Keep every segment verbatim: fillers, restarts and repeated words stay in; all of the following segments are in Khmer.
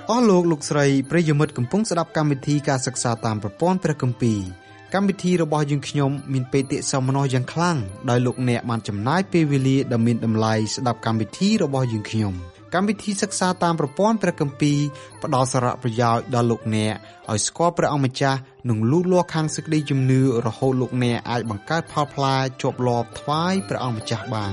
អស់លោកលោកស្រីប្រិយមិត្តកំពុងស្ដាប់កម្មវិធីការសិក្សាតាមប្រព័ន្ធព្រះគម្ពីរកម្មវិធីរបស់យើងខ្ញុំមានបេតិសោមនស្សយ៉ាងខ្លាំងដោយលោកអ្នកបានចំណាយពេលវេលាដ៏មានតម្លៃស្ដាប់កម្មវិធីរបស់យើងខ្ញុំកម្មវិធីសិក្សាតាមប្រព័ន្ធព្រះគម្ពីរផ្ដល់សារៈប្រយោជន៍ដល់លោកអ្នកឲ្យស្គាល់ព្រះអង្គម្ចាស់និងលូតលាស់ខាងសេចក្តីជំនឿរហូតលោកអ្នកអាចបង្កើតផលផ្លែជាប់លាប់ថ្វាយព្រះអង្គម្ចាស់បាន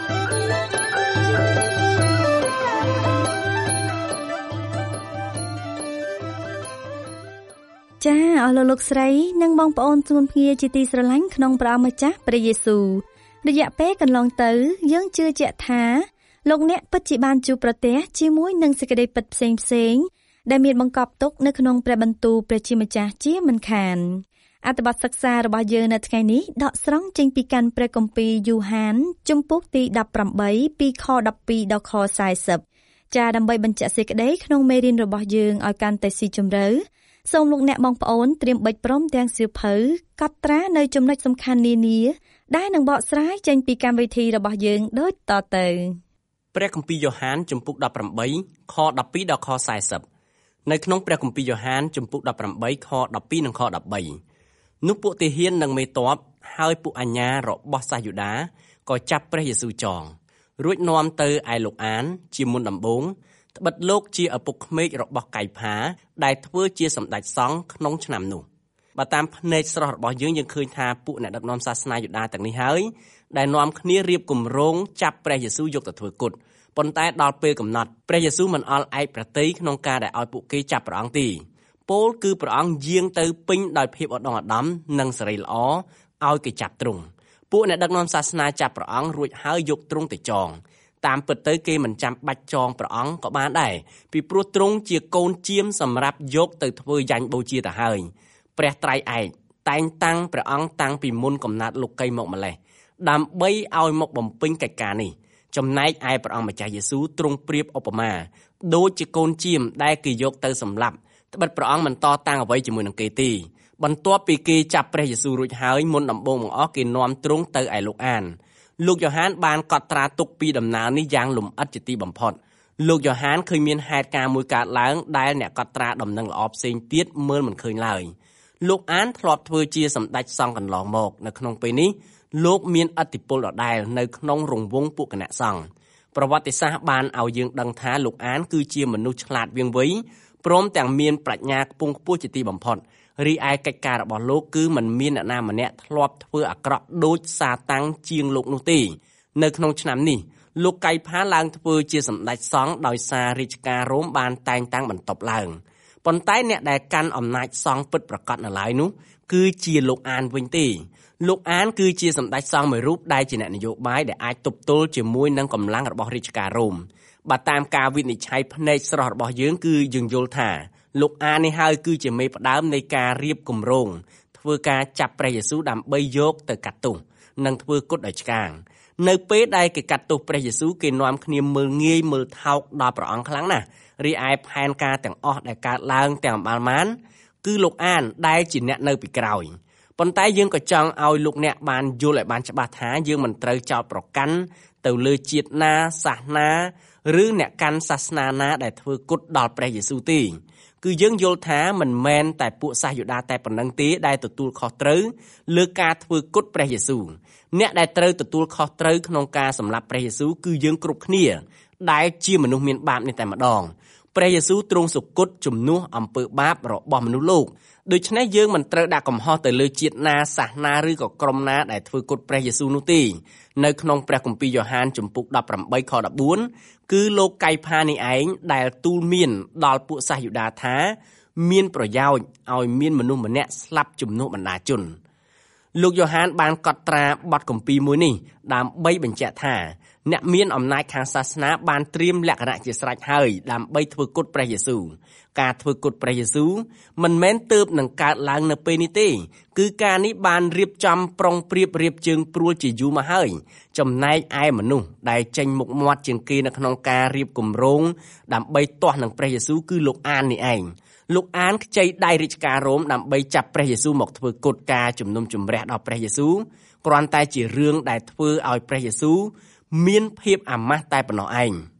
ចាអស់លោកលោកស្រីនិងបងប្អូនជួនភ្ងាជាទីស្រឡាញ់ក្នុងព្រះអង្គម្ចាស់ព្រះយេស៊ូវរយៈពេលកន្លងទៅយើងជឿជាក់ថាលោកអ្នកពិតជាបានជួបប្រទះជាមួយនឹងសេចក្តីពិតផ្សេងផ្សេងដែលមានបង្កប់ទុកនៅក្នុងព្រះបន្ទូលព្រះជាម្ចាស់ជាមិនខានអត្ថបទសិក្សារបស់យើងនៅថ្ងៃនេះដកស្រង់ចេញពីកាន់ព្រះគម្ពីរយូហានជំពូកទីដប់ប្រាំបីពីខដប់ពីរដល់ខសែសិបចាដើម្បីបញ្ជាក់សេចក្តីក្នុងមេរៀនរបស់យើងឲ្យកាន់តែស៊ីជម្រៅសូមលោកអ្នកបងប្អូនត្រៀមបិចព្រមទាំងសៀវភៅកត់ត្រានៅចំណុចសំខាន់នានាដែលនឹងបកស្រាយចេញពីកម្មវិធីរបស់យើងដូចតទៅព្រះគម្ពីរយ៉ូហានជំពូកដប់ប្រាំបីខដប់ពីរដល់ខសែសិបនៅក្នុងព្រះគម្ពីរយ៉ូហានជំពូកដប់ប្រាំបីខដប់ពីរនិងខដប់បីនោះពួកទាហាននិងមេទ័ពហើយពួកអាជ្ញារបស់សាសយូដាក៏ចាប់ព្រះយេស៊ូវចងរួចនាំទៅឯលោកអានជាមុនដំបូងត្បិតលោកជាឪពុកក្មេករបស់កៃផាដែលធ្វើជាសម្ដេចសង្ឃក្នុងឆ្នាំនោះបើតាមភ្នែកស្រស់របស់យើងយើងឃើញថាពួកអ្នកដឹកនាំសាសនាយូដាទាំងនេះហើយដែលនាំគ្នារៀបគម្រោងចាប់ព្រះយេស៊ូវយកទៅធ្វើគុតប៉ុន្តែដល់ពេលកំណត់ព្រះយេស៊ូវមិនអល់ឯកប្រតិយក្នុងការដែលឲ្យពួកគេចាប់ព្រះអង្គទេពោលគឺព្រះអង្គយាងទៅពេញដោយភាពឧត្តមឧត្តមនិងសេរីល្អឲ្យគេចាប់ទ្រង់ពួកអ្នកដឹកនាំសាសនាចាប់ព្រះអង្គរួចហើយយកទ្រង់ទៅចងតាមពិតទៅគេមិនចាំបាច់ចងព្រះអង្គក៏បានដែរពីព្រោះទ្រង់ជាកូនជាមសម្រាប់យកទៅធ្វើយ៉ាញ់បូជាទៅហើយព្រះត្រៃឯកតែងតាំងព្រះអង្គតាំងពីមុនកំណត់លោកីមកម្លេះដើម្បីឲ្យមកបំពេញកិច្ចការនេះចំណែកឯព្រះអង្គម្ចាស់យេស៊ូវទ្រង់ប្រៀបឧបមាដូចជាកូនជាមដែលគេយកទៅសម្លាប់ត្បិតព្រះអង្គមិនតតាំងអ្វីជាមួយនឹងគេទេបន្ទាប់ពីគេចាប់ព្រះយេស៊ូវរួចហើយមុនដំបូងបង្អស់គេនាំទ្រង់ទៅឯលោកអានលោកយ៉ូហានបានកត់ត្រាទុកពីដំណើរនេះយ៉ាងលម្អិតជាទីបំផុតលោកយ៉ូហានឃើញមានហេតុការណ៍មួយកើតឡើងដែលអ្នកកត់ត្រាដំណឹងល្អផ្សេងទៀតមើលមិនឃើញឡើយលោកអានធ្លាប់ធ្វើជាសម្ដេចសង្ឃកន្លងមកនៅក្នុងពេលនេះលោកមានឥទ្ធិពលដដែលនៅក្នុងរង្វង់ពួកគណៈសង្ឃប្រវត្តិសាស្ត្របានឲ្យយើងដឹងថាលោកអានគឺជាមនុស្សឆ្លាតវាងវៃព្រមទាំងមានប្រាជ្ញាខ្ពង់ខ្ពស់ជាទីបំផុតរីឯកិច្ចការរបស់លោកគឺមិនមានអ្នកណាម្នាក់ធ្លាប់ធ្វើអាក្រក់ដូចសាតាំងជាងលោកនោះទេនៅក្នុងឆ្នាំនេះលោកកៃផាឡើងធ្វើជាសម្ដេចសង្ឃដោយសាររាជការរ៉ូមបានតែងតាំងបន្ទប់ឡើងប៉ុន្តែអ្នកដែលកាន់អំណាចសង្ឃពិតប្រាកដនៅឡើយនោះគឺជាលោកអានវិញទេលោកអានគឺជាសម្ដេចសង្ឃមួយរូបដែលជាអ្នកនយោបាយដែលអាចទប់ទល់ជាមួយនឹងកម្លាំងរបស់រាជការរ៉ូមបើតាមការវិនិច្ឆ័យភ្នែកស្រស់របស់យើងគឺយើងយល់ថាលោកអាននេះហើយគឺជាមេផ្ដើមនៃការរៀបគម្រោងធ្វើការចាប់ព្រះយេស៊ូវដើម្បីយកទៅកាត់ទោសនិងធ្វើគុតដោយឆ្កាងនៅពេលដែលគេកាត់ទោសព្រះយេស៊ូវគេនាំគ្នាមើលងាយមើលថោកដល់ព្រះអង្គខ្លាំងណាស់រីឯផែនការទាំងអស់ដែលកើតឡើងទាំងអំបាលម៉ានគឺលោកអានដែលជាអ្នកនៅពីក្រោយប៉ុន្តែយើងក៏ចង់ឲ្យលោកអ្នកបានយល់ឲ្យបានច្បាស់ថាយើងមិនត្រូវចោទប្រកាន់ទៅលើជាតិណាសាសនាឬអ្នកកាន់សាសនាណាដែលធ្វើគុតដល់ព្រះយេស៊ូវទេគឺយើងយល់ថាមិនមែនតែពួកសាសយូដាតែប៉ុណ្្នឹងទេដែលទទួលខុសត្រូវលើការធ្វើគុតព្រះយេស៊ូវអ្នកដែលត្រូវទទួលខុសត្រូវក្នុងការសម្លាប់ព្រះយេស៊ូវគឺយើងគ្រប់គ្នាដែលជាមនុស្សមានបាបនេះតែម្ដងព្រះយេស៊ូវទ្រង់សុគតជំនួសអំពើបាបរបស់មនុស្សលោកដូច្នេះយើងមិនត្រូវដាក់កំហុសទៅលើជាតិណាសាសនាឬក៏ក្រុមណាដែលធ្វើគុតព្រះយេស៊ូវនោះទេនៅក្នុងព្រះគម្ពីរយ៉ូហានជំពូកដប់ប្រាំបីខដប់បួនគឺលោកកៃផានេះឯងដែលទូលមានដល់ពួកសាសយូដាថាមានប្រយោជន៍ឲ្យមានមនុស្សម្នាក់ស្លាប់ជំនួសបណ្ដាជនលោកយ៉ូហានបានកត់ត្រាបទគម្ពីរមួយនេះដើម្បីបញ្ជាក់ថាអ្នកមានអំណាចខាងសាសនាបានត្រៀមលក្ខណៈជាស្រេចហើយដើម្បីធ្វើគុតព្រះយេស៊ូវការធ្វើគុតព្រះយេស៊ូវមិនមែនទើបនឹងកើតឡើងនៅពេលនេះទេគឺការនេះបានរៀបចំប្រុងប្រៀបរៀបជើងព្រួលជាយូរមកហើយចំណែកឯមនុស្សដែលចេញមុខមាត់ជាងគេនៅក្នុងការរៀបគម្រោងដើម្បីទាស់នឹងព្រះយេស៊ូវគឺលោកអាននេះឯងលោកអានខ្ចីដៃរាជការរ៉ូមដើម្បីចាប់ព្រះយេស៊ូវមកធ្វើគុតការជំនុំជម្រះដល់ព្រះយេស៊ូវគ្រាន់តែជារឿងដែលធ្វើឲ្យព្រះយេស៊ូវមានភាពអាម៉ាស់តែប៉ុណ្ណោះឯង ព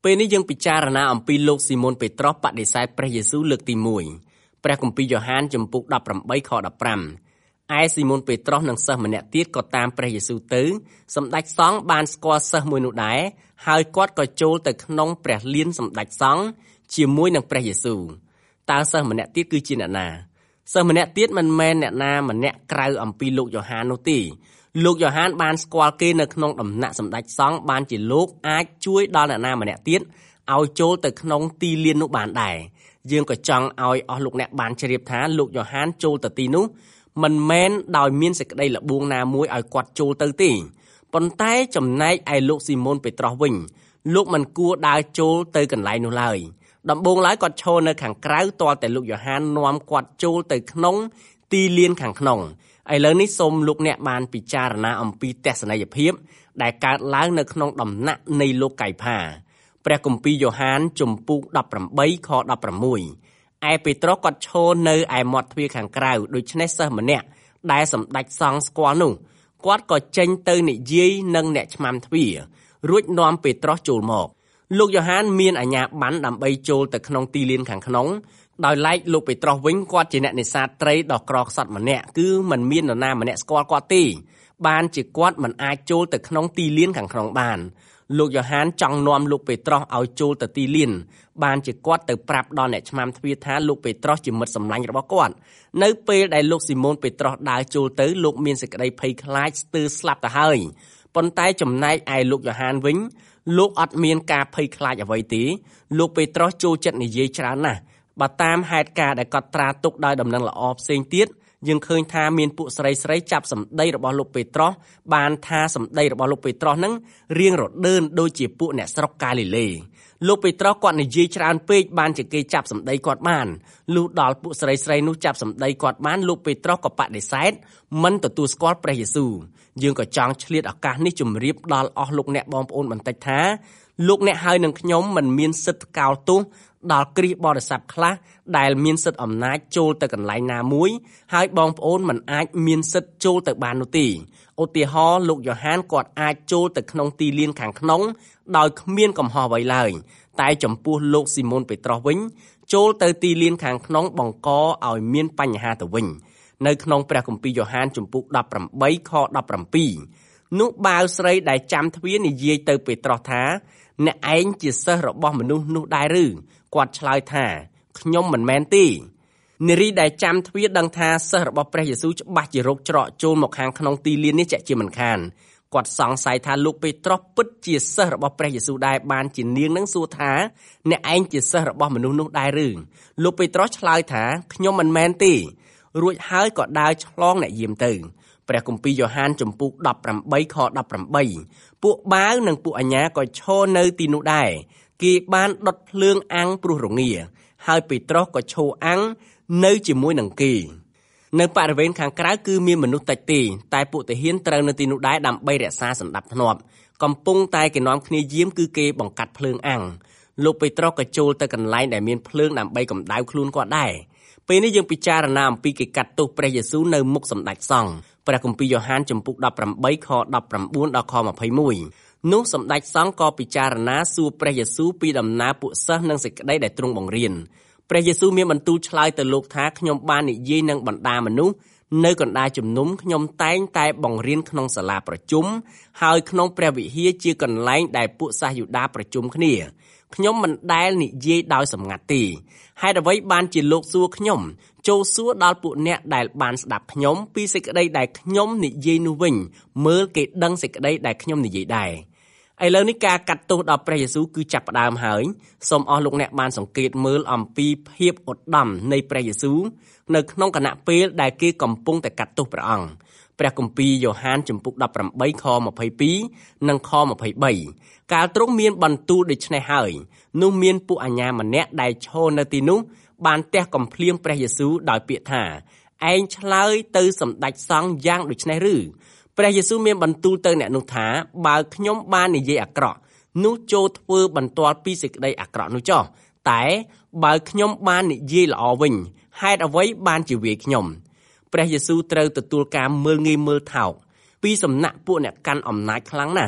ពេលនេះយើងពិចារណាអំពីលោកស៊ីម៉ូនពេត្រុសបដិសេធព្រះយេស៊ូវលើកទីមួយព្រះគម្ពីរយ៉ូហានជំពូកដប់ប្រាំបីខដប់ប្រាំឯស៊ីម៉ូនពេត្រុសនិងសិស្សម្នាក់ទៀតក៏តាមព្រះយេស៊ូវទៅសម្ដេចសង្ឃបានស្គាល់សិស្សមួយនោះដែរហើយគាត់ក៏ចូលទៅក្នុងព្រះលានសម្ដេចសង្ឃជាមួយនឹងព្រះយេស៊ូវតើសិស្សម្នាក់ទៀតគឺជាអ្នកណាសិស្សម្នាក់ទៀតមិនមែនអ្នកណាម្នាក់ក្រៅអំពីលោកយ៉ូហាននោះទេលោកយ៉ូហានបានស្គាល់គេនៅក្នុងដំណាក់សម្ដេចសង្ឃបានជាលោកអាចជួយដល់អ្នកណាម្នាក់ទៀតឲ្យចូលទៅក្នុងទីលាននោះបានដែរយើងក៏ចង់ឲ្យអស់លោកអ្នកបានជ្រាបថាលោកយ៉ូហានចូលទៅទីនោះមិនមែនដោយមានសេចក្តីល្បួងណាមួយឲ្យគាត់ចូលទៅទេប៉ុន្តែចំណែកឯលោកស៊ីម៉ូនពេត្រុសវិញលោកមិនគួរដើរចូលទៅកន្លែងនោះឡើយដំបូងឡើយគាត់ឈរនៅខាងក្រៅទាល់តែលោកយ៉ូហាននាំគាត់ចូលទៅក្នុងទីលានខាងក្នុងឥឡូវនេះសូមលោកអ្នកបានពិចារណាអំពីទស្សនីយភាពដែលកើតឡើងនៅក្នុងដំណាក់នៃលោកកៃផាព្រះគម្ពីរយ៉ូហានជំពូកដប់ប្រាំបីខដប់ប្រាំមួយឯពេត្រុសគាត់ឈរនៅឯមាត់ទ្វារខាងក្រៅដូច្នេះសិស្សម្នាក់ដែលសម្ដេចសង្ឃស្គាល់នោះគាត់ក៏ចេញទៅនិយាយនឹងអ្នកឆ្មាំទ្វាររួចនាំពេត្រុសចូលមកលោកយ៉ូហានមានអាជ្ញាប័ណ្ណដើម្បីចូលទៅក្នុងទីលានខាងក្នុងដោយឡែកលោកពេត្រុសវិញគាត់ជាអ្នកនេសាទត្រីដ៏ក្រខ្សត់ម្នាក់គឺមិនមាននរណាម្នាក់ស្គាល់គាត់ទេបានជាគាត់មិនអាចចូលទៅក្នុងទីលានខាងក្នុងបានលោកយ៉ូហានចង់នាំលោកពេត្រុសឲ្យចូលទៅទីលានបានជាគាត់ទៅប្រាប់ដល់អ្នកឆ្មាំទ្វារថាលោកពេត្រុសជាមិត្តសម្លាញ់របស់គាត់នៅពេលដែលលោកស៊ីម៉ូនពេត្រុសដើរចូលទៅលោកមានសេចក្តីភ័យខ្លាចស្ទើរស្លាប់ទៅហើយប៉ុន្តែចំណែកឯលោកយ៉ូហានវិញលោកអត់មានការភ័យខ្លាចអ្វីទេលោកពេត្រុសចូលចិត្តនិយាយច្រើនណាស់បើតាមហេតុការណ៍ដែលកត់ត្រាទុកដោយដំណឹងល្អផ្សេងទៀតយើងឃើញថាមានពួកស្រីស្រីចាប់សម្ដីរបស់លោកពេត្រុសបានថាសម្ដីរបស់លោកពេត្រុសហ្នឹងរៀងរដើនដូចជាពួកអ្នកស្រុកកាលីលេលោកពេត្រុសគាត់និយាយច្រើនពេកបានជាគេចាប់សម្ដីគាត់បានលុះដល់ពួកស្រីស្រីនោះចាប់សម្ដីគាត់បានលោកពេត្រុសក៏បដិសេធមិនទទួលស្គាល់ព្រះយេស៊ូវយើងក៏ចង់ឆ្លៀតឱកាសនេះជម្រាបដល់អស់លោកអ្នកបងប្អូនបន្តិចថាលោកអ្នកហើយនឹងខ្ញុំមិនមានសិទ្ធិកោតទោសដល់គ្រីស្ទបរិស័ទខ្លះដែលមានសិទ្ធិអំណាចចូលទៅកន្លែងណាមួយហើយបងប្អូនមិនអាចមានសិទ្ធិចូលទៅបាននោះទេឧទាហរណ៍លោកយ៉ូហានគាត់អាចចូលទៅក្នុងទីលានខាងក្នុងដោយគ្មានកំហុសអ្វីឡើយតែចំពោះលោកស៊ីម៉ូនពេត្រុសវិញចូលទៅទីលានខាងក្នុងបង្កឲ្យមានបញ្ហាទៅវិញនៅក្នុងព្រះគម្ពីរយ៉ូហានជំពូកដប់ប្រាំបីខដប់ប្រាំពីរនោះបាវស្រីដែលចាំទ្វារនិយាយទៅពេត្រុសថាអ្នកឯងជាសិស្សរបស់មនុស្សនោះដែរឬគាត់ឆ្លើយថាខ្ញុំមិនមែនទេនារីដែលចាំទ្វារដឹងថាសិស្សរបស់ព្រះយេស៊ូវច្បាស់ជារកច្រកចូលមកខាងក្នុងទីលាននេះជាក់ជាមិនខានគាត់សង្ស័យថាលោកពេត្រុសពិតជាសិស្សរបស់ព្រះយេស៊ូវដែរបានជានាងនឹងសួរថាអ្នកឯងជាសិស្សរបស់មនុស្សនោះដែរឬលោកពេត្រុសឆ្លើយថាខ្ញុំមិនមែនទេរួចហើយក៏ដើរឆ្លងអ្នកយាមទៅព្រះគម្ពីរយ៉ូហានជំពូកដប់ប្រាំបីខដប់ប្រាំបីពួកបាវនិងពួកអាញាក៏ឈរនៅទីនោះដែរគេបានដុតភ្លើងអាំងព្រោះរងាហើយពេត្រុសក៏ឈរអាំងនៅជាមួយនឹងគេនៅបរិវេណខាងក្រៅគឺមានមនុស្សតិចទេតែពួកទាហានត្រូវនៅទីនោះដែរដើម្បីរក្សាសណ្ដាប់ធ្នាប់កំពុងតែគេនាំគ្នាយាមគឺគេបង្កាត់ភ្លើងអាំងលោកពេត្រុសក៏ចូលទៅកន្លែងដែលមានភ្លើងដើម្បីកម្ដៅខ្លួនគាត់ដែរពេលនេះយើងពិចារណាអំពីគេកាត់ទោសព្រះយេស៊ូវនៅមុខសម្ដេចសង្ឃព្រះគម្ពីរយ៉ូហានជំពូកដប់ប្រាំបីខដប់ប្រាំបួនដល់ខម្ភៃមួយនោះសម្ដេចសង្ឃក៏ពិចារណាសួរព្រះយេស៊ូវពីដំណើរពួកសិស្សនិងសេចក្តីដែលទ្រង់បង្រៀនព្រះយេស៊ូវមានបន្ទូលឆ្លើយទៅលោកថាខ្ញុំបាននិយាយនឹងបណ្ដាមនុស្សនៅកណ្ដាលជំនុំខ្ញុំតែងតែបង្រៀនក្នុងសាលាប្រជុំហើយក្នុងព្រះវិហារជាកន្លែងដែលពួកសាសយូដាប្រជុំគ្នាខ្ញុំមិនដែលនិយាយដោយសម្ងាត់ទេហេតុអ្វីបានជាលោកសួរខ្ញុំចូលសួរដល់ពួកអ្នកដែលបានស្ដាប់ខ្ញុំពីសេចក្តីដែលខ្ញុំនិយាយនោះវិញមើលគេដឹងសេចក្តីដែលខ្ញុំនិយាយដែរឥឡូវនេះការកាត់ទោសដល់ព្រះយេស៊ូវគឺចាប់ផ្ដើមហើយសូមអស់លោកអ្នកបានសង្កេតមើលអំពីភាពឧត្តមនៃព្រះយេស៊ូវនៅក្នុងគណៈពេលដែលគេកំពុងតែកាត់ទោសព្រះអង្គព្រះគម្ពីរយ៉ូហានជំពូកដប់ប្រាំបីខម្ភៃពីរនិងខម្ភៃបីកាលទ្រង់មានបន្ទូលដូច្នេះហើយនោះមានពួកអាជ្ញាម្នាក់ដែលឈរនៅទីនោះបានទះកំភ្លៀងព្រះយេស៊ូវដោយពាក្យថាឯងឆ្លើយទៅសម្ដេចសង្ឃយ៉ាងដូច្នេះឬព្រះយេស៊ូវមានបន្ទូលទៅអ្នកនោះថាបើខ្ញុំបាននិយាយអាក្រក់នោះចូលធ្វើបន្ទាល់ពីសេចក្តីអាក្រក់នោះចុះតែបើខ្ញុំបាននិយាយល្អវិញហេតុអ្វីបានជាវាយខ្ញុំព្រះយេស៊ូវត្រូវទទួលការមើលងាយមើលថោកពីសំណាក់ពួកអ្នកកាន់អំណាចខ្លាំងណាស់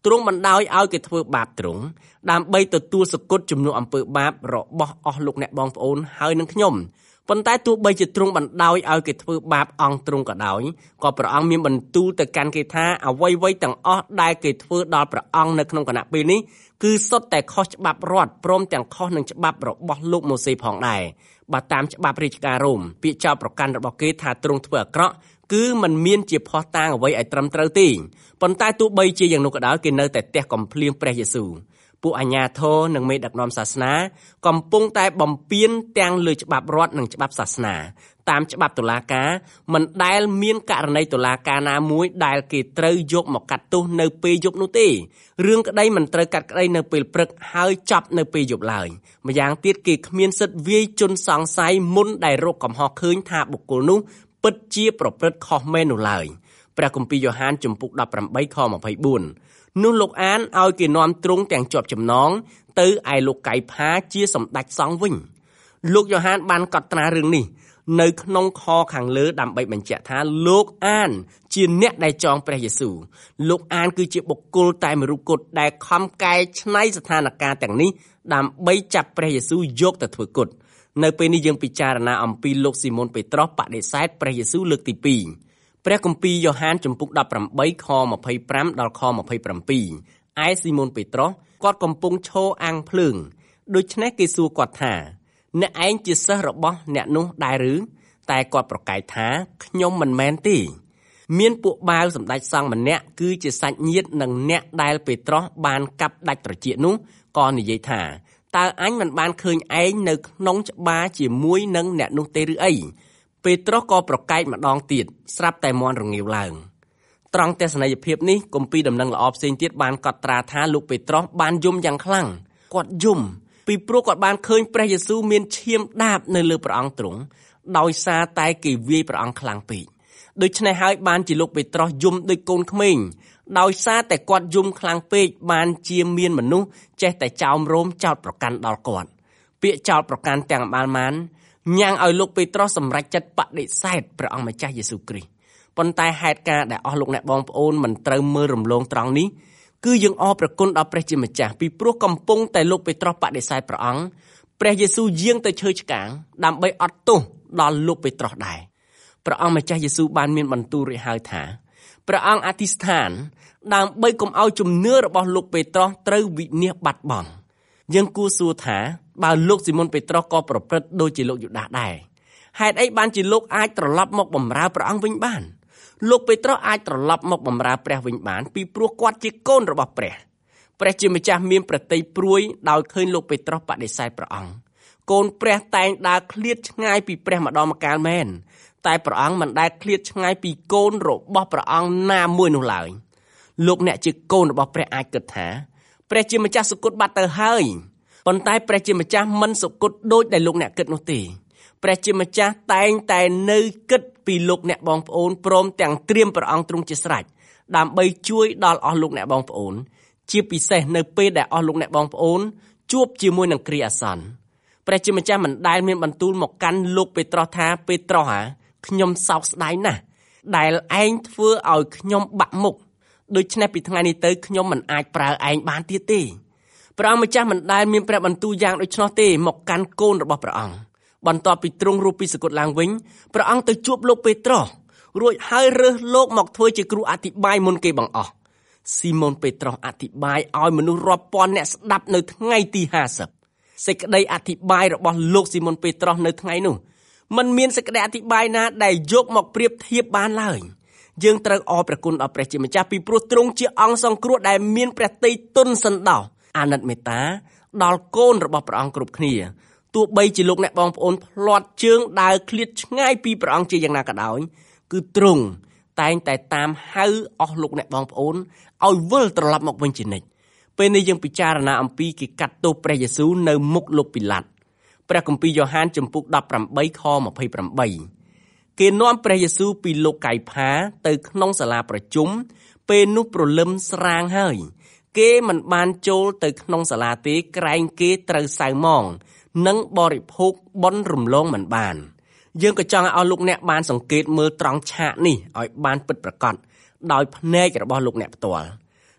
ទ្រង់បណ្ដោយឲ្យគេធ្វើបាបទ្រង់ដើម្បីទទួលសគត់ជំនួសអំពើបាបរបស់អស់លោកអ្នកបងប្អូនហើយនឹងខ្ញុំប៉ុន្តែទោះបីជាទ្រង់បណ្ដោយឲ្យគេធ្វើបាបអង្គទ្រង់ក៏ដោយក៏ព្រះអង្គមានបន្ទូលទៅកាន់គេថាអ្វីៗទាំងអស់ដែលគេធ្វើដល់ព្រះអង្គនៅក្នុងគណៈពេលនេះគឺសុទ្ធតែខុសច្បាប់រដ្ឋព្រមទាំងខុសនឹងច្បាប់របស់លោកម៉ូសេផងដែរបើតាមច្បាប់រាជការរ៉ូមពាក្យចោទប្រកាន់របស់គេថាទ្រង់ធ្វើអាក្រក់គឺมันមានជាភស្តុតាងអ្វីឲ្យត្រឹមត្រូវទេប៉ុន្តែទោះបីជាយ៉ាងនោះក៏ដោយគេនៅតែទះកំភ្លៀងព្រះយេស៊ូវពួកអាជ្ញាធរនិងមេដឹកនាំសាសនាកំពុងតែបំពានទាំងលើច្បាប់រដ្ឋនិងច្បាប់សាសនាតាមច្បាប់តុលាការមិនដែលមានករណីតុលាការណាមួយដែលគេត្រូវយកមកកាត់ទោសនៅពេលយប់នោះទេរឿងក្តីមិនត្រូវកាត់ក្តីនៅពេលព្រឹកហើយចប់នៅពេលយប់ឡើយម្យ៉ាងទៀតគេគ្មានសិទ្ធិវាយជនសង្ស័យមុនដែលរកកំហុសឃើញថាបុគ្គលនោះពិតជាប្រព្រឹត្តខុសមែននោះឡើយព្រះគម្ពីរយ៉ូហានជំពូកដប់ប្រាំបីខម្ភៃបួននោះលោកអានឲ្យគេនាំទ្រង់ទាំងជាប់ចំណងទៅឯលោកកៃផាជាសម្ដេចសង្ឃវិញលោកយ៉ូហានបានកត់ត្រារឿងនេះនៅក្នុងខខាងលើដើម្បីបញ្ជាក់ថាលោកអានជាអ្នកដែលចងព្រះយេស៊ូវលោកអានគឺជាបុគ្គលតែមួយរូបគត់ដែលខំកែច្នៃស្ថានភាពទាំងនេះដើម្បីចាប់ព្រះយេស៊ូវយកទៅធ្វើគុតនៅពេលនេះយើងពិចារណាអំពីលោកស៊ីម៉ូនពេត្រុសបដិសេធព្រះយេស៊ូវលើកទីពីរព្រះគម្ពីរយ៉ូហានជំពូកដប់ប្រាំបីខម្ភៃប្រាំដល់ខម្ភៃប្រាំពីរឯស៊ីម៉ូនពេត្រុសគាត់កំពុងឈរអាំងភ្លើងដូច្នេះគេសួរគាត់ថាអ្នកឯងជាសិស្សរបស់អ្នកនោះដែរឬតែគាត់ប្រកែកថាខ្ញុំមិនមែនទេមានពួកបាវសម្ដេចសង្ឃម្នាក់គឺជាសាច់ញាតិនឹងអ្នកដែលពេត្រុសបានកាប់ដាច់ត្រចៀកនោះក៏និយាយថាតើអញមិនបានឃើញឯងនៅក្នុងច្បារជាមួយនឹងអ្នកនោះទេឬអីពេត្រុសក៏ប្រកែកម្ដងទៀតស្រាប់តែមាន់រងាវឡើងត្រង់ទស្សនីយភាពនេះគម្ពីរដំណឹងល្អផ្សេងទៀតបានកត់ត្រាថាលោកពេត្រុសបានយំយ៉ាងខ្លាំងគាត់យំពីព្រោះគាត់បានឃើញព្រះយេស៊ូវមានឈាមដាបនៅលើព្រះអង្គទ្រង់ដោយសារតែគេវាយព្រះអង្គខ្លាំងពេកដូច្នេះហើយបានជាលោកពេត្រុសយំដូចកូនក្មេងដោយសារតែគាត់យំខ្លាំងពេកបានជាមានមនុស្សចេះតែចោមរោមចោតប្រកាន់ដល់គាត់ពាក្យចោតប្រកាន់ទាំងបានបានញ៉ាំងឲ្យលោកពេត្រុសសម្រេចចិត្តបដិសេធព្រះអង្គម្ចាស់យេស៊ូវគ្រីស្ទប៉ុន្តែហេតុការណ៍ដែលអស់លោកអ្នកបងប្អូនមិនត្រូវមើលរំលងត្រង់នេះគឺយើងអរព្រះគុណដល់ព្រះជាម្ចាស់ពីព្រោះកំពុងតែលោកពេត្រុសបដិសេធព្រះអង្គព្រះយេស៊ូវយាងទៅឈើឆ្កាងដើម្បីអត់ទោសដល់លោកពេត្រុសដែរព្រះអង្គម្ចាស់យេស៊ូវបានមានបន្ទូលរួចហើយថាព្រះអង្គអធិស្ឋានដើម្បីកុំឲ្យជំនឿរបស់លោកពេត្រុសត្រូវវិនាសបាត់បង់យើងគួរសួរថាបើលោកស៊ីម៉ុនពេត្រុសក៏ប្រព្រឹត្តដូចជាលោកយូដាសដែរហេតុអីបានជាលោកអាចត្រឡប់មកបម្រើព្រះអង្គវិញបានលោកពេត្រុសអាចត្រឡប់មកបម្រើព្រះវិញបានពីព្រោះគាត់ជាកូនរបស់ព្រះព្រះជាម្ចាស់មានប្រតិយព្រួយដោយឃើញលោកពេត្រុសបដិសេធព្រះអង្គកូនព្រះតែងដើរឃ្លាតឆ្ងាយពីព្រះម្ដងម្កាលមែនតែព្រះអង្គមិនដែលឃ្លាតឆ្ងាយពីកូនរបស់ព្រះអង្គណាមួយនោះឡើយលោកអ្នកជាកូនរបស់ព្រះអាចគិតថាព្រះជាម្ចាស់សុគតបាត់ទៅហើយប៉ុន្តែព្រះជាម្ចាស់មិនសុគតដូចដែលលោកអ្នកគិតនោះទេព្រះជាម្ចាស់តែងតែនៅគិតពីលោកអ្នកបងប្អូនព្រមទាំងត្រៀមព្រះអង្គទ្រង់ជាស្រេចដើម្បីជួយដល់អស់លោកអ្នកបងប្អូនជាពិសេសនៅពេលដែលអស់លោកអ្នកបងប្អូនជួបជាមួយនឹងគ្រាអាសន្នព្រះជាម្ចាស់មិនដែលមានបន្ទូលមកកាន់លោកពេត្រុសថាពេត្រុសហាខ្ញុំសោកស្ដាយណាស់ដែលឯងធ្វើឲ្យខ្ញុំបាក់មុខដូច្នេះពីថ្ងៃនេះទៅខ្ញុំមិនអាចប្រើឯងបានទៀតទេព្រះអង្គម្ចាស់មិនដែលមានព្រះបន្ទូលយ៉ាងដូច្នោះទេមកកាន់កូនរបស់ព្រះអង្គបន្ទាប់ពីទ្រង់រួបពីសគត់ឡើងវិញព្រះអង្គទៅជួបលោកពេត្រុសរួចហើយរើសលោកមកធ្វើជាគ្រូអធិប្បាយមុនគេបង្អស់ស៊ីម៉ូនពេត្រុសអធិប្បាយឲ្យមនុស្សរាប់ពាន់អ្នកស្ដាប់នៅថ្ងៃទីហាសិបសេចក្តីអធិប្បាយរបស់លោកស៊ីម៉ុនពេត្រុសនៅថ្ងៃនោះมันមានសេចក្តីអធិប្បាយណាដែលយកមកប្រៀបធៀបបានឡើយយើងត្រូវអរព្រះគុណដល់ព្រះជាម្ចាស់ពីព្រោះទ្រង់ជាអង្គសង្គ្រោះដែលមានព្រះទ័យទន់សន្តោសអាណិតមេត្តាដល់កូនរបស់ព្រះអង្គគ្រប់គ្នាទោះបីជាលោកអ្នកបងប្អូនផ្លាត់ជើងដើរឃ្លាតឆ្ងាយពីព្រះអង្គជាយ៉ាងណាក៏ដោយគឺទ្រង់តែងតែតាមហៅអស់លោកអ្នកបងប្អូនឲ្យវិលត្រឡប់មកវិញជានិច្ចពេលនេះយើងពិចារណាអំពីគេកាត់ទោសព្រះយេស៊ូវនៅមុខលោកពីឡាតព្រះគម្ពីរយ៉ូហានជំពូកដប់ប្រាំបីខម្ភៃប្រាំបីគេនាំព្រះយេស៊ូវពីលោកកៃផាទៅក្នុងសាលាប្រជុំពេលនោះព្រលឹមស្រាងហើយគេមិនបានចូលទៅក្នុងសាលាទេក្រែងគេត្រូវសៅម៉ងនិងបរិភោគបុណ្យរំលងមិនបានយើងក៏ចង់ឲ្យលោកអ្នកបានសង្កេតមើលត្រង់ឆាកនេះឲ្យបានពិតប្រាកដដោយភ្នែករបស់លោកអ្នកផ្ទាល់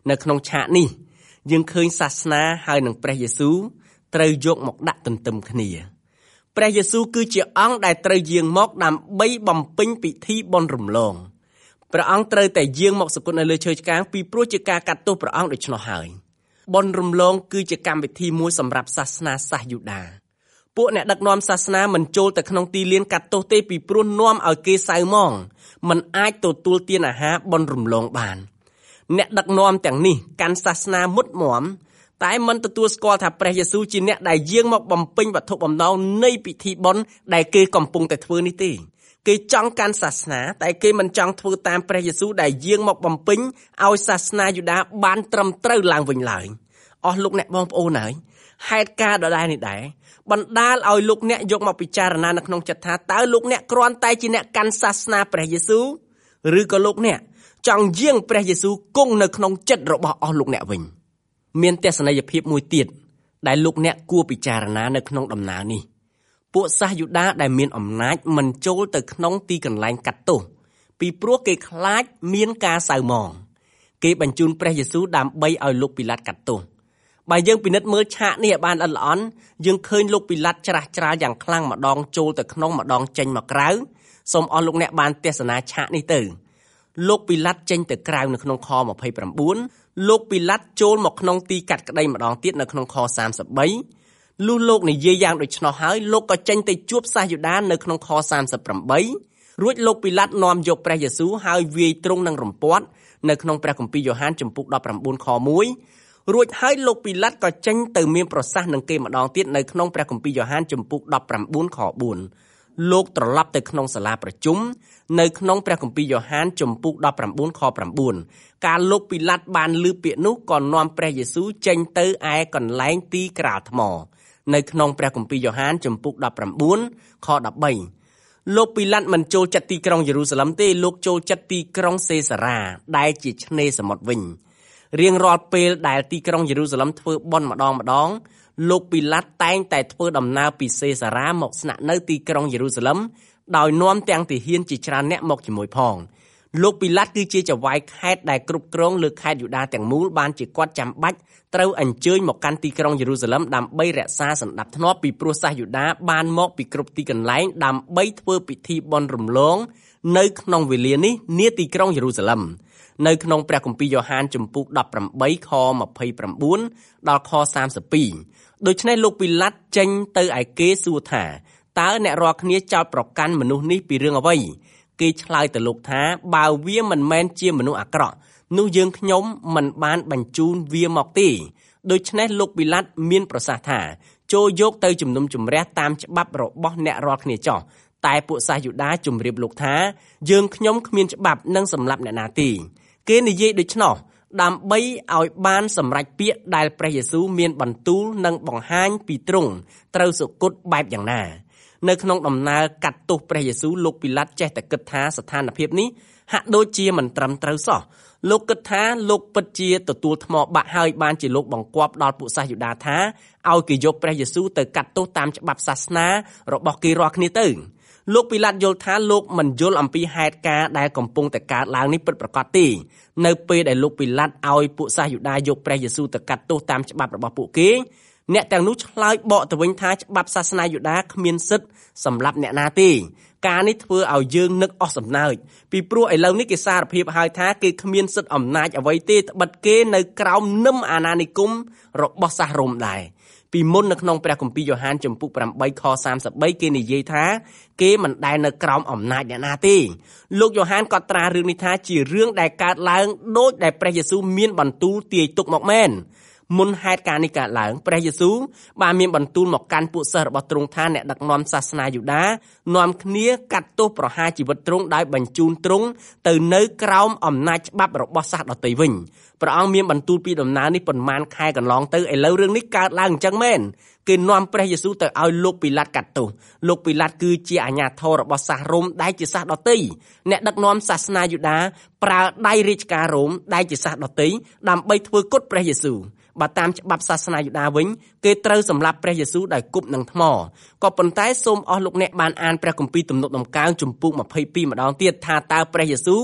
នៅក្នុងឆាកនេះយើងឃើញសាសនាហើយនឹងព្រះយេស៊ូវត្រូវយកមកដាក់ទន្ទឹមគ្នាព្រះយេស៊ូវគឺជាអង្គដែលត្រូវយាងមកដើម្បីបំពេញពិធីបុណ្យរំលងព្រះអង្គត្រូវតែយាងមកសគត់នៅលើឈើឆ្កាងពីព្រោះជាការកាត់ទោសព្រះអង្គដូច្នោះហើយបុណ្យរំលងគឺជាកម្មវិធីមួយសម្រាប់សាសនាសាសយូដាពួកអ្នកដឹកនាំសាសនាមិនចូលទៅក្នុងទីលានកាត់ទោសទេពីព្រោះនាំឲ្យគេសៅហ្មងមិនអាចទទួលទានអាហារបុណ្យរំលងបានអ្នកដឹកនាំទាំងនេះកាន់សាសនាមុតមមតែមិនទទួលស្គាល់ថាព្រះយេស៊ូវជាអ្នកដែលយាងមកបំពេញវត្ថុបំណងនៃពិធីបុណ្យដែលគេកំពុងតែធ្វើនេះទេគេចង់កាន់សាសនាតែគេមិនចង់ធ្វើតាមព្រះយេស៊ូវដែលយាងមកបំពេញឲ្យសាសនាយូដាបានត្រឹមត្រូវឡើងវិញឡើយអស់លោកអ្នកបងប្អូនហើយហេតុការណ៍ដដែលនេះដែរបណ្ដាលឲ្យលោកអ្នកយកមកពិចារណានៅក្នុងចិត្តថាតើលោកអ្នកគ្រាន់តែជាអ្នកកាន់សាសនាព្រះយេស៊ូវឬក៏លោកអ្នកចង់យាងព្រះយេស៊ូវគង់នៅក្នុងចិត្តរបស់អស់លោកអ្នកវិញមានទស្សនីយភាពមួយទៀតដែលលោកអ្នកគួរពិចារណានៅក្នុងដំណើរនេះពួកសាសយូដាដែលមានអំណាចមិនចូលទៅក្នុងទីកន្លែងកាត់ទោសពីព្រោះគេខ្លាចមានការសៅហ្មងគេបញ្ជូនព្រះយេស៊ូវដើម្បីឲ្យលោកពីឡាតកាត់ទោសបើយើងពិនិត្យមើលឆាកនេះឲ្យបានល្អិតល្អន់យើងឃើញលោកពីឡាតច្រាស់ច្រាលយ៉ាងខ្លាំងម្ដងចូលទៅក្នុងម្ដងចេញមកក្រៅសូមអស់លោកអ្នកបានទស្សនាឆាកនេះទៅលោកពីឡាតចេញទៅក្រៅនៅក្នុងខម្ភៃប្រាំបួនលោកពីឡាតចូលមកក្នុងទីកាត់ក្តីម្ដងទៀតនៅក្នុងខសាមសិបបីលុះលោកនិយាយយ៉ាងដូច្នោះហើយលោកក៏ចេញទៅជួបសាសយូដានៅក្នុងខសាមសិបប្រាំបីរួចលោកពីឡាតនាំយកព្រះយេស៊ូវហើយវាយទ្រង់នឹងរំពាត់នៅក្នុងព្រះគម្ពីរយ៉ូហានចំពុកដប់ប្រាំបួនខមួយរួចហើយលោកពីឡាតក៏ចេញទៅមានប្រសាសន៍នឹងគេម្ដងទៀតនៅក្នុងព្រះគម្ពីរយ៉ូហានចំពុកដប់ប្រាំបួនខបួនលោកត្រឡប់ទៅក្នុងសាលាប្រជុំនៅក្នុងព្រះគម្ពីរយ៉ូហានចំពុកដប់ប្រាំបួនខប្រាំបួនកាលលោកពីឡាតបានឮពាក្យនោះក៏នាំព្រះយេស៊ូវចេញទៅឯកន្លែងទីក្រាលថ្មនៅក្នុងព្រះគម្ពីរយ៉ូហានចំពុកដប់ប្រាំបួនខដប់បីលោកពីឡាតមិនចូលចិត្តទីក្រុងយេរូសាឡឹមទេលោកចូលចិត្តទីក្រុងសេសារ៉ាដែលជាឆ្នេរសមុទ្រវិញរៀងរាល់ពេលដែលទីក្រុងយេរូសាឡឹមធ្វើបុណ្យម្ដងម្ដងលោកពីឡាតតែងតែធ្វើដំណើរពីសេសារ៉ាមកស្នាក់នៅទីក្រុងយេរូសាឡឹមដោយនាំទាំងទាហានជាច្រើនអ្នកមកជាមួយផងលោកពីឡាតគឺជាចៅហ្វាយខេត្តដែលគ្រប់គ្រងលើខេត្តយូដាទាំងមូលបានជាគាត់ចាំបាច់ត្រូវអញ្ជើញមកកាន់ទីក្រុងយេរូសាឡឹមដើម្បីរក្សាសណ្ដាប់ធ្នាប់ពីព្រោះសាសយូដាបានមកពីគ្រប់ទីកន្លែងដើម្បីធ្វើពិធីបុណ្យរំលងនៅក្នុងវេលានេះនាទីក្រុងយេរូសាឡឹមនៅក្នុងព្រះគម្ពីរយ៉ូហានចំពុកដប់ប្រាំបីខម្ភៃប្រាំបួនដល់ខសាមសិបពីរដូច្នេះលោកពីឡាតចេញទៅឯគេសួរថាតើអ្នករាល់គ្នាចោទប្រកាន់មនុស្សនេះពីរឿងអ្វីគេឆ្លើយទៅលោកថាបើវាមិនមែនជាមនុស្សអាក្រក់នោះយើងខ្ញុំមិនបានបញ្ជូនវាមកទេដូច្នេះលោកពីឡាតមានប្រសាសន៍ថាចូលយកទៅជំនុំជម្រះតាមច្បាប់របស់អ្នករាល់គ្នាចោះតែពួកសាសយូដាជម្រាបលោកថាយើងខ្ញុំគ្មានច្បាប់នឹងសម្លាប់អ្នកណាទេគេនិយាយដូច្នោះដើម្បីឲ្យបានសម្រេចពាក្យដែលព្រះយេស៊ូវមានបន្ទូលនិងបង្ហាញពីទ្រង់ត្រូវសុគតបែបយ៉ាងណានៅក្នុងដំណើរកាត់ទោសព្រះយេស៊ូវលោកពីឡាតចេះតែគិតថាស្ថានភាពនេះហាក់ដូចជាមិនត្រឹមត្រូវសោះលោកគិតថាលោកពិតជាទទួលថ្មបាក់ហើយបានជាលោកបង្គាប់ដល់ពួកសាសយូដាថាឲ្យគេយកព្រះយេស៊ូវទៅកាត់ទោសតាមច្បាប់សាសនារបស់គេរាល់គ្នាទៅលោកពីឡាតយល់ថាលោកមិនយល់អំពីហេតុការណ៍ដែលកំពុងតែកើតឡើងនេះពិតប្រាកដទេនៅពេលដែលលោកពីឡាតឲ្យពួកសាសយូដាយកព្រះយេស៊ូវទៅកាត់ទោសតាមច្បាប់របស់ពួកគេអ្នកទាំងនោះឆ្លើយបកទៅវិញថាច្បាប់សាសនាយូដាគ្មានសិទ្ធិសម្រាប់អ្នកណាទេការនេះធ្វើឲ្យយើងនឹកអស់សំណើចពីព្រោះឥឡូវនេះគេសារភាពហើយថាគេគ្មានសិទ្ធិអំណាចអ្វីទេត្បិតគេនៅក្រោមនឹមអាណានិគមរបស់សាសរ៉ូមដែរពីមុននៅក្នុងព្រះគម្ពីរយ៉ូហានចំពុកប្រាំបីខសាមសិបបីគេនិយាយថាគេមិនដែលនៅក្រោមអំណាចអ្នកណាទេលោកយ៉ូហានក៏ត្រារឿងនេះថាជារឿងដែលកើតឡើងដូចដែលព្រះយេស៊ូវមានបន្ទូលទាយទុកមកមែនមុនហេតុការណ៍នេះកើតឡើងព្រះយេស៊ូវបានមានបន្ទូលមកកាន់ពួកសិស្សរបស់ទ្រង់ថាអ្នកដឹកនាំសាសនាយូដានាំគ្នាកាត់ទោសប្រហារជីវិតទ្រង់ដោយបញ្ជូនទ្រង់ទៅនៅក្រោមអំណាចច្បាប់របស់សាសដទៃវិញព្រះអង្គមានបន្ទូលពីដំណើរនេះប៉ុន្មានខែកន្លងទៅឥឡូវរឿងនេះកើតឡើងអញ្ចឹងមែនគេនាំព្រះយេស៊ូវទៅឲ្យលោកពីឡាតកាត់ទោសលោកពីឡាតគឺជាអាជ្ញាធររបស់សាសរ៉ូមដែលជាសាសដទៃអ្នកដឹកនាំសាសនាយូដាប្រើដៃរាជការរ៉ូមដែលជាសាសដទៃដើម្បីធ្វើគុតព្រះយេស៊ូវបើតាមច្បាប់សាសនាយូដាវិញគេត្រូវសម្លាប់ព្រះយេស៊ូវដោយគប់នឹងថ្មក៏ប៉ុន្តែសូមអស់លោកអ្នកបានអានព្រះគម្ពីរទំនុកដំកើងចំពុកម្ភៃពីរម្ដងទៀតថាតើព្រះយេស៊ូវ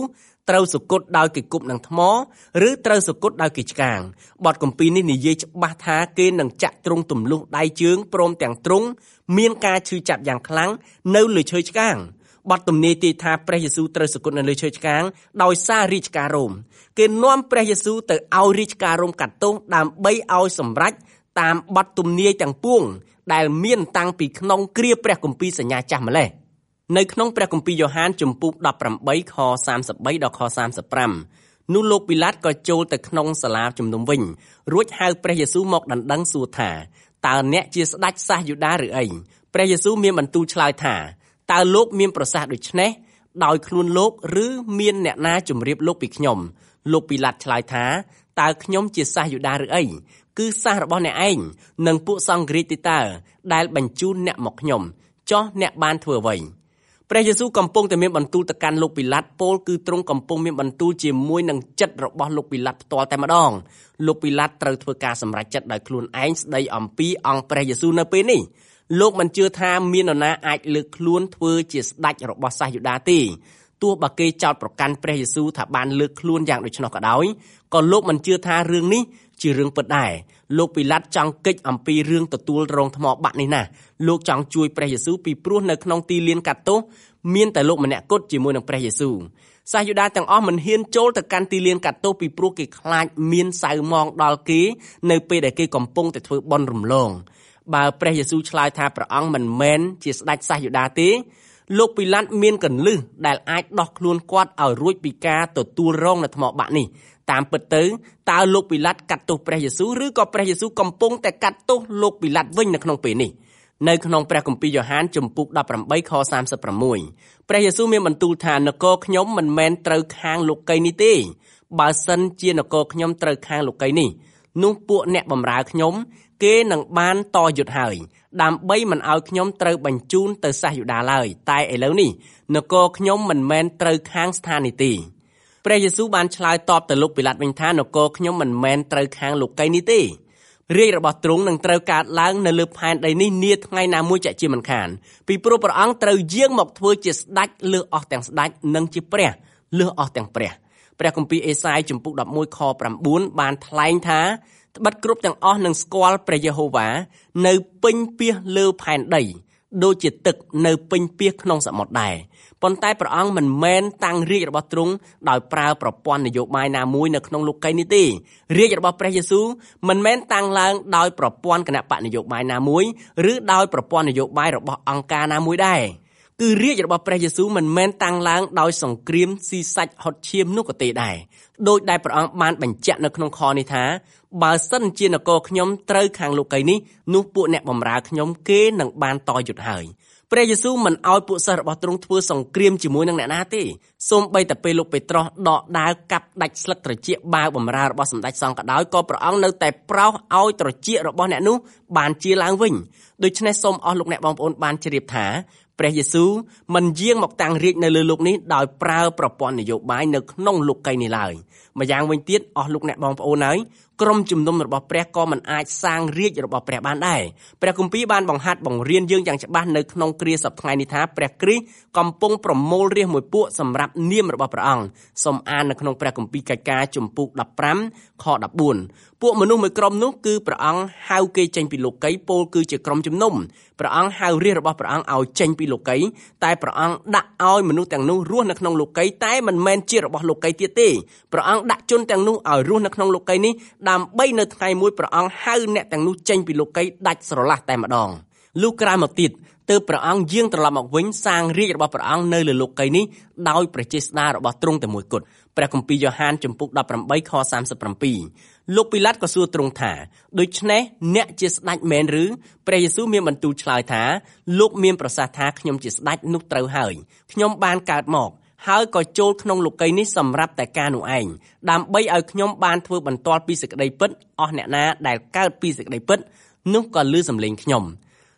ត្រូវសុគតដោយគេគប់នឹងថ្មឬត្រូវសុគតដោយគេឆ្កាងបទគម្ពីរនេះនិយាយច្បាស់ថាគេនឹងចាក់ទ្រង់ទម្លុះដៃជើងព្រមទាំងទ្រង់មានការឈឺចាប់យ៉ាងខ្លាំងនៅលើឈើឆ្កាងបទទំនាយទាយថាព្រះយេស៊ូវត្រូវសុគតនៅលើឈើឆ្កាងដោយសាររាជការរ៉ូមគេនាំព្រះយេស៊ូវទៅឲ្យរាជការរ៉ូមកាត់ទោសដើម្បីឲ្យសម្រេចតាមបទទំនាយទាំងពួងដែលមានតាំងពីក្នុងគ្រាព្រះគម្ពីរសញ្ញាចាស់ម្ល៉េះនៅក្នុងព្រះគម្ពីរយ៉ូហានជំពូកដប់ប្រាំបីខសាមសិបបីដល់ខសាមសិបប្រាំនោះលោកពីឡាតក៏ចូលទៅក្នុងសាលាជំនុំវិញរួចហៅព្រះយេស៊ូវមកដណ្ដឹងសួរថាតើអ្នកជាស្ដេចសាសយូដាឬអីព្រះយេស៊ូវមានបន្ទូលឆ្លើយថាតើលោកមានប្រសាសន៍ដូច្នេះដោយខ្លួនលោកឬមានអ្នកណាជម្រាបលោកពីខ្ញុំលោកពីឡាតឆ្លើយថាតើខ្ញុំជាសាសយូដាឬអីគឺសាសរបស់អ្នកឯងនិងពួកសង្ឃរាជទេតើដែលបញ្ជូនអ្នកមកខ្ញុំចោះអ្នកបានធ្វើអ្វីព្រះយេស៊ូវកំពុងតែមានបន្ទូលទៅកាន់លោកពីឡាតពោលគឺទ្រង់កំពុងមានបន្ទូលជាមួយនឹងចិត្តរបស់លោកពីឡាតផ្ទាល់តែម្ដងលោកពីឡាតត្រូវធ្វើការសម្រេចចិត្តដោយខ្លួនឯងស្ដីអំពីអង្គព្រះយេស៊ូវនៅពេលនេះលោកមិនជឿថាមាននរណាអាចលើកខ្លួនធ្វើជាស្ដេចរបស់សាសយូដាទេទោះបើគេចោទប្រកាន់ព្រះយេស៊ូវថាបានលើកខ្លួនយ៉ាងដូច្នោះក៏ដោយក៏លោកមិនជឿថារឿងនេះជារឿងពិតដែរលោកពីឡាតចង់កិច្ចអំពីរឿងទទួលរងថ្មបាក់នេះណាលោកចង់ជួយព្រះយេស៊ូវពីព្រោះនៅក្នុងទីលានកាត់ទោសមានតែលោកម្នាក់គត់ជាមួយនឹងព្រះយេស៊ូវសាសយូដាទាំងអស់មិនហ៊ានចូលទៅកាន់ទីលានកាត់ទោសពីព្រោះគេខ្លាចមានសៅមងដល់គេនៅពេលដែលគេកំពុងតែធ្វើបុណ្យរំលងបើព្រះយេស៊ូវឆ្លើយថាព្រះអង្គមិនមែនជាស្ដេចសាសយូដាទេលោកពីឡាតមានកន្លឹះដែលអាចដោះខ្លួនគាត់ឲ្យរួចពីការទទួលរងនៅថ្មបាក់នេះតាមពិតទៅតើលោកពីឡាតកាត់ទោសព្រះយេស៊ូវឬក៏ព្រះយេស៊ូវកំពុងតែកាត់ទោសលោកពីឡាតវិញនៅក្នុងពេលនេះនៅក្នុងព្រះគម្ពីរយ៉ូហានជំពូកដប់ប្រាំបីខសាមសិបប្រាំមួយព្រះយេស៊ូវមានបន្ទូលថានគរខ្ញុំមិនមែនត្រូវខាងលោកីនេះទេបើសិនជានគរខ្ញុំត្រូវខាងលោកីនេះនោះពួកអ្នកបម្រើខ្ញុំគេនឹងបានតយុទ្ធហើយដើម្បីមិនឲ្យខ្ញុំត្រូវបញ្ជូនទៅសាសយូដាឡើយតែឥឡូវនេះនគរខ្ញុំមិនមែនត្រូវខាងស្ថាននេះទេព្រះយេស៊ូវបានឆ្លើយតបទៅលោកពីឡាតវិញថានគរខ្ញុំមិនមែនត្រូវខាងលោកីនេះទេរាជរបស់ទ្រង់នឹងត្រូវកើតឡើងនៅលើផែនដីនេះនាថ្ងៃណាមួយចាក់ជាមិនខានពីព្រោះព្រះអង្គត្រូវយាងមកធ្វើជាស្ដេចលើសអស់ទាំងស្ដេចនិងជាព្រះលើសអស់ទាំងព្រះព្រះគម្ពីរអេសាយជំពូកដប់មួយខប្រាំបួនបានថ្លែងថាត្បិតគ្រប់ទាំងអស់នឹងស្គាល់ព្រះយេហូវ៉ានៅពេញពាសលើផែនដីដូចជាទឹកនៅពេញពាសក្នុងសមុទ្រដែរប៉ុន្តែព្រះអង្គមិនមែនតាំងរាជរបស់ទ្រង់ដោយប្រើប្រព័ន្ធនយោបាយណាមួយនៅក្នុងលោកីនេះទេរាជរបស់ព្រះយេស៊ូវមិនមែនតាំងឡើងដោយប្រព័ន្ធគណៈបកនយោបាយណាមួយឬដោយប្រព័ន្ធនយោបាយរបស់អង្គការណាមួយដែរគឺរាជរបស់ព្រះយេស៊ូវមិនមែនតាំងឡើងដោយសង្គ្រាមស៊ីសាច់ហុតឈាមនោះក៏ទេដែរដោយដែលព្រះអង្គបានបញ្ជាក់នៅក្នុងខនេះថាបើសិនជានគរខ្ញុំត្រូវខាងលោកីនេះនោះពួកអ្នកបម្រើខ្ញុំគេនឹងបានតយុទ្ធហើយព្រះយេស៊ូវមិនអោយពួកសិស្សរបស់ទ្រង់ធ្វើសង្គ្រាមជាមួយនឹងអ្នកណាទេសូម្បីតែពេលលោកពេត្រុសដកដាវកាប់ដាច់ស្លឹកត្រចៀកបាវបម្រើរបស់សម្ដេចសង្ឃក៏ដោយក៏ព្រះអង្គនៅតែប្រោសឲ្យត្រចៀករបស់អ្នកនោះបានជាឡើងវិញដូច្នេះសូមអស់លោកអ្នកបងប្អូនបានជ្រាបថាព្រះយេស៊ូវមិនយាងមកតាំងរាជនៅលើលោកនេះដោយប្រើប្រព័ន្ធនយោបាយនៅក្នុងលោកីនេះឡើយម្យ៉ាងវិញទៀតអស់លោកអ្នកបងប្អូនហើយក្រុមជំនុំរបស់ព្រះក៏មិនអាចសាងរាជរបស់ព្រះបានដែរព្រះគម្ពីរបានបង្ហាត់បង្រៀនយើងយ៉ាងច្បាស់នៅក្នុងគ្រាសប្តាហ៍នេះថាព្រះគ្រីស្ទកំពុងប្រមូលរាជមួយពួកសម្រាប់នាមរបស់ព្រះអង្គសូមអាននៅក្នុងព្រះគម្ពីរកិច្ចការជំពូកដប់ប្រាំខដប់បួនពួកមនុស្សមួយក្រុមនោះគឺព្រះអង្គហៅគេចេញពីលោកីពោលគឺជាក្រុមជំនុំព្រះអង្គហៅរាជរបស់ព្រះអង្គឲ្យចេញពីលោកីតែព្រះអង្គដាក់ឲ្យមនុស្សទាំងនោះរស់នៅក្នុងលោកីតែមិនមែនជារបស់លោកីទៀតទេព្រះអង្គដាក់ជនទាំងនោះឲ្យរស់នៅក្នុងលោកីនេះដើម្បីនៅថ្ងៃមួយព្រះអង្គហៅអ្នកទាំងនោះចេញពីលោកីដាច់ស្រឡះតែម្ដងលុះក្រោយមកទៀតទើបព្រះអង្គយាងត្រឡប់មកវិញសាងរាជរបស់ព្រះអង្គនៅលើលោកីនេះដោយព្រះចេស្តារបស់ទ្រង់តែមួយគត់ព្រះគម្ពីរយ៉ូហានជំពូកដប់ប្រាំបីខសាមសិបប្រាំពីរលោកពីឡាតក៏សួរទ្រង់ថាដូច្នេះអ្នកជាស្ដេចមែនឬព្រះយេស៊ូវមានបន្ទូលឆ្លើយថាលោកមានប្រសាសន៍ថាខ្ញុំជាស្ដេចនោះត្រូវហើយខ្ញុំបានកើតមកហើយក៏ចូលក្នុងលោកីនេះសម្រាប់តែការនោះឯងដើម្បីឲ្យខ្ញុំបានធ្វើបន្ទាល់ពីសេចក្តីពិតអស់អ្នកណាដែលកើតពីសេចក្តីពិតនោះក៏ឮសំឡេងខ្ញុំ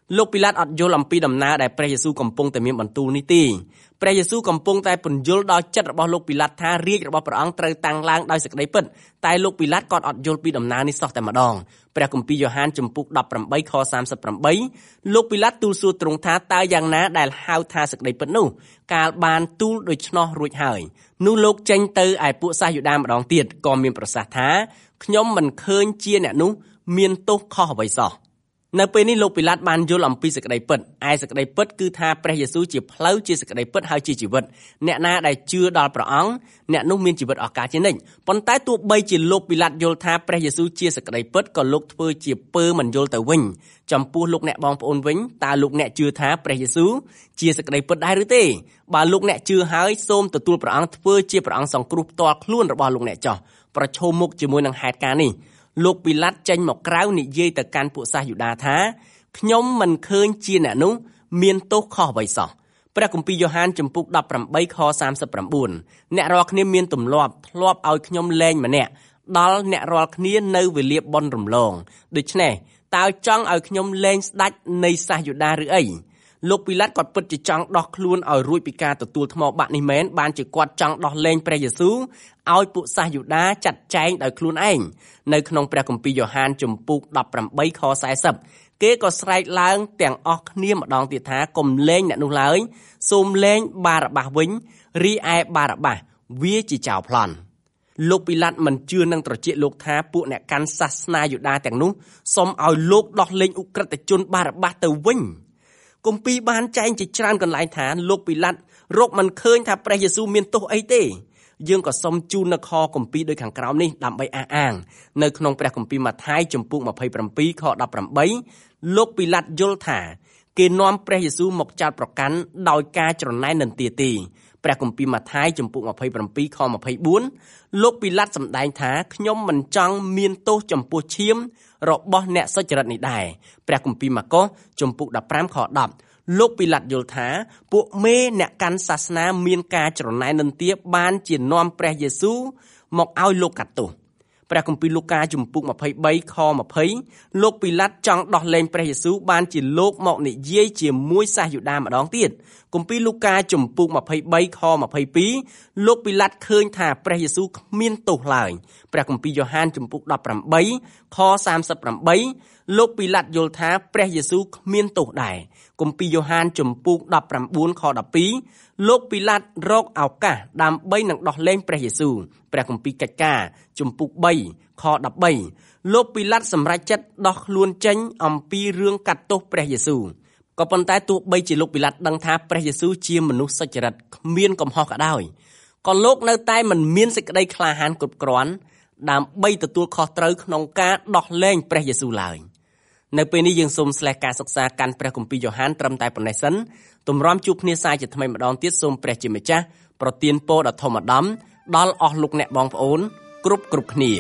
លោកពីឡាតអត់យល់អំពីដំណើរដែលព្រះយេស៊ូវកំពុងតែមានបន្ទូលនេះទេព្រះយេស៊ូវកំពុងតែពន្យល់ដល់ចិត្តរបស់លោកពីឡាតថារាជរបស់ព្រះអង្គត្រូវតាំងឡើងដោយសេចក្តីពិតតែលោកពីឡាតក៏អត់យល់ពីដំណើរនេះសោះតែម្ដងព្រះគម្ពីរយ៉ូហានជំពូកដប់ប្រាំបីខសាមសិបប្រាំបីលោកពីឡាតទូលសួរទ្រង់ថាតើយ៉ាងណាដែលហៅថាសេចក្តីពិតនោះកាលបានទូលដូច្នោះរួចហើយនោះលោកចេញទៅឯពួកសាសយូដាម្ដងទៀតក៏មានប្រសាសន៍ថាខ្ញុំមិនឃើញជាអ្នកនោះមានទោសខុសអ្វីសោះនៅពេលនេះលោកពីឡាតបានយល់អំពីសេចក្តីពិតឯសេចក្តីពិតគឺថាព្រះយេស៊ូវជាផ្លូវជាសេចក្តីពិតហើយជាជីវិតអ្នកណាដែលជឿដល់ព្រះអង្គអ្នកនោះមានជីវិតអស់កលជានិច្ចប៉ុន្តែទោះបីជាលោកពីឡាតយល់ថាព្រះយេស៊ូវជាសេចក្តីពិតក៏លោកធ្វើជាពើមិនយល់ទៅវិញចំពោះលោកអ្នកបងប្អូនវិញតើលោកអ្នកជឿថាព្រះយេស៊ូវជាសេចក្តីពិតដែរឬទេបើលោកអ្នកជឿហើយសូមទទួលព្រះអង្គធ្វើជាព្រះអង្គសង្គ្រោះផ្ទាល់ខ្លួនរបស់លោកអ្នកចោះប្រឈមមុខជាមួយនឹងហេតុការណ៍នេះលោកពីឡាតចេញមកក្រៅនិយាយទៅកាន់ពួកសាសយូដាថាខ្ញុំមិនឃើញជាអ្នកនោះមានទោសខុសអ្វីសោះព្រះគម្ពីរយ៉ូហានជំពូកដប់ប្រាំបីខសាមសិបប្រាំបួនអ្នករាល់គ្នាមានទម្លាប់ធ្លាប់ឲ្យខ្ញុំលែងម្នាក់ដល់អ្នករាល់គ្នានៅវេលាបុណ្យរំលងដូច្នេះតើចង់ឲ្យខ្ញុំលែងស្ដេចនៃសាសយូដាឬអីលោកពីឡាតគាត់ពិតជាចង់ដោះខ្លួនឲ្យរួចពីការទទួលថ្មបាក់នេះមែនបានជាគាត់ចង់ដោះលែងព្រះយេស៊ូវឲ្យពួកសាសយូដាចាត់ចែងដោយខ្លួនឯងនៅក្នុងព្រះគម្ពីរយ៉ូហានជំពូកដប់ប្រាំបីខសែសិបគេក៏ស្រែកឡើងទាំងអស់គ្នាម្ដងទៀតថាកុំលែងអ្នកនោះឡើយសូមលែងបារ៉ាបាសវិញរីឯបារ៉ាបាសវាជាចោរប្លន់លោកពីឡាតមិនជឿនឹងត្រចៀកលោកថាពួកអ្នកកាន់សាសនាយូដាទាំងនោះសូមឲ្យលោកដោះលែងឧក្រិដ្ឋជនបារ៉ាបាសទៅវិញគម្ពីរបានចែងជាច្រើនកន្លែងថាលោកពីឡាតរកមិនឃើញថាព្រះយេស៊ូវមានទោសអីទេយើងក៏សូមជូននៅខគម្ពីរដូចខាងក្រោមនេះដើម្បីអះអាងនៅក្នុងព្រះគម្ពីរម៉ាថាយជំពូកម្ភៃប្រាំពីរខដប់ប្រាំបីលោកពីឡាតយល់ថាគេនាំព្រះយេស៊ូវមកចោទប្រកាន់ដោយការច្រណែននិន្ទាទេព្រះគម្ពីរម៉ាថាយជំពូកម្ភៃប្រាំពីរខម្ភៃបួនលោកពីឡាតសម្ដែងថាខ្ញុំមិនចង់មានទោសចំពោះឈាមរបស់អ្នកសុចរិតនេះដែរព្រះគម្ពីរម៉ាកុសជំពូកដប់ប្រាំខដប់លោកពីឡាតយល់ថាពួកមេអ្នកកាន់សាសនាមានការច្រណែននិន្ទាបានជានាំព្រះយេស៊ូវមកឲ្យលោកកាត់ទោសព្រះគម្ពីរលូកាជំពូកម្ភៃបីខម្ភៃលោកពីឡាតចង់ដោះលែងព្រះយេស៊ូវបានជាលោកមកនិយាយជាមួយសាសយូដាម្ដងទៀតគម្ពីរលូកាជំពូកម្ភៃបីខម្ភៃពីរលោកពីឡាតឃើញថាព្រះយេស៊ូវគ្មានទោសឡើយព្រះគម្ពីរយ៉ូហានជំពូកដប់ប្រាំបីខសាមសិបប្រាំបីលោកពីឡាតយល់ថាព្រះយេស៊ូវគ្មានទោសដែរគម្ពីរយ៉ូហានជំពូកដប់ប្រាំបួនខដប់ពីរលោកពីឡាតរកឱកាសដើម្បីនឹងដោះលែងព្រះយេស៊ូវព្រះគម្ពីរកិច្ចការជំពូកបីខដប់បីលោកពីឡាតសម្រេចចិត្តដោះខ្លួនចេញអំពីរឿងកាត់ទោសព្រះយេស៊ូវក៏ប៉ុន្តែទោះបីជាលោកពីឡាតដឹងថាព្រះយេស៊ូវជាមនុស្សសុចរិតគ្មានកំហុសក៏ដោយក៏លោកនៅតែមិនមានសេចក្តីក្លាហានគ្រប់គ្រាន់ដើម្បីទទួលខុសត្រូវក្នុងការដោះលែងព្រះយេស៊ូវឡើយនៅពេលនេះយើងសូមស្លេះការសិក្សាកាន់ព្រះគម្ពីរយ៉ូហានត្រឹមតែប៉ុណ្ណេះសិនទម្រាំជួបគ្នាសាជាថ្មីម្ដងទៀតសូមព្រះជាម្ចាស់ប្រទានពរដ៏ធំឧត្តមដល់អស់លោកអ្នកបងប្អូនគ្រប់គ្រប់គ្នា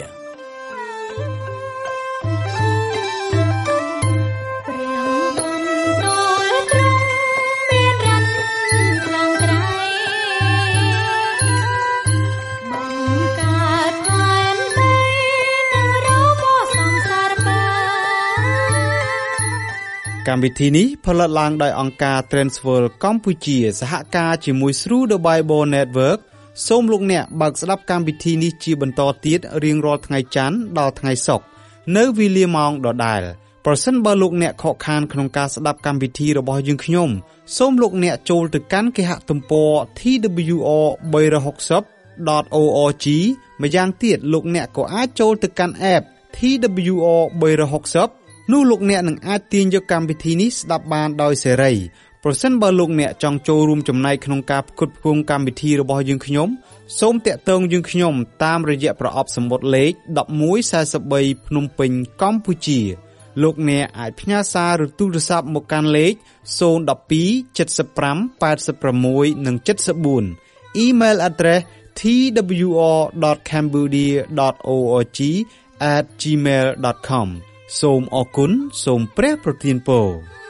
កម្មវិធីនេះផលិតឡើងដោយអង្គការ Transworld កម្ពុជាសហការជាមួយ Through the Bible Network សូមលោកអ្នកបើកស្ដាប់កម្មវិធីនេះជាបន្តទៀតរៀងរាល់ថ្ងៃច័ន្ទដល់ថ្ងៃសុក្រនៅវេលាម៉ោងដដែលប្រសិនបើលោកអ្នកខកខានក្នុងការស្ដាប់កម្មវិធីរបស់យើងខ្ញុំសូមលោកអ្នកចូលទៅកាន់គេហទំព័រ ที ដប៊្យូ អារ បីរយហកសិប ដត អូ អារ ជី ម្យ៉ាងទៀតលោកអ្នកក៏អាចចូលទៅកាន់ App ที ដប៊្យូ អារ បីរយហកសិបនោះលោកអ្នកនឹងអាចទាញយកកម្មវិធីនេះស្ដាប់បានដោយសេរីប្រសិនបើលោកអ្នកចង់ចូលរួមចំណែកក្នុងការផ្គត់ផ្គង់កម្មវិធីរបស់យើងខ្ញុំសូមតាក់ទងយើងខ្ញុំតាមរយៈប្រអប់សំបុត្រលេខដប់មួយសែសិបបីភ្នំពេញកម្ពុជាលោកអ្នកអាចផ្ញើសារឬទូរស័ព្ទមកកាន់លេខศูนย์ หนึ่ง สอง เจ็ด ห้า แปด หก និង เจ็ด สี่ Email addressที ดับเบิลยู อาร์ ดอท cambodia ดอท អូ អារ จี แอท จีเมล ดอท คอม សូមអរគុណសូមព្រះប្រទានពរ